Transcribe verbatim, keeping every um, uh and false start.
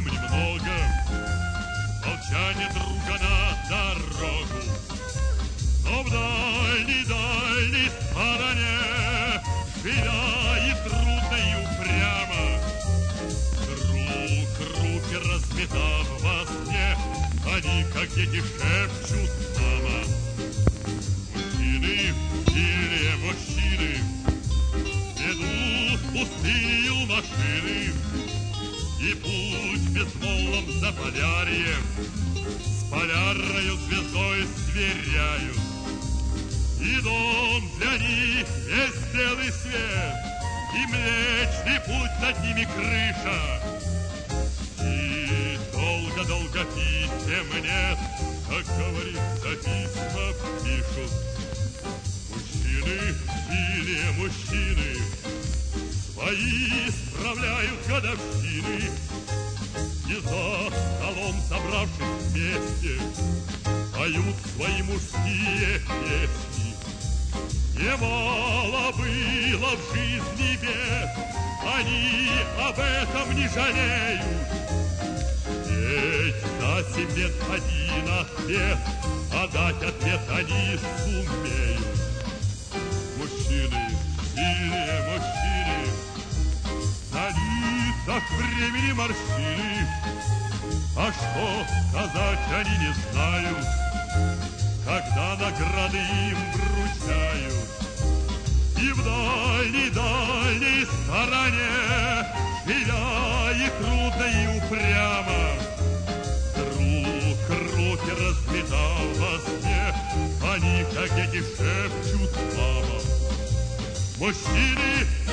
немного, молчание друга на дорогу. Но в дальней-дальней стороне, живя и трудно и упрямо, друг руки разметав во сне, они, как дети, шепчут мама. Мужчины, сильные мужчины, ведут пустыню машины, и путь безмолвным за полярьем с полярною звездой сверяют. И дом для них есть белый свет, и Млечный Путь над ними крыша. И долго-долго писем нет, как говорится, письма пишут. Мужчины, сильные мужчины, свои справляют годовщины, и за столом, собравшись вместе, поют свои мужские песни. Немало было в жизни бед, они об этом не жалеют. Ведь за семь лет один ответ, а дать ответ они сумеют. Мужчины, сильные мужчины, на лицах времени морщины, а что сказать они не знают, когда награды им вручают. И в дальней-дальней стороне, живя и трудно и упрямо, друг руки разметал во сне, они, как дети, шепчут мама. Мужчины,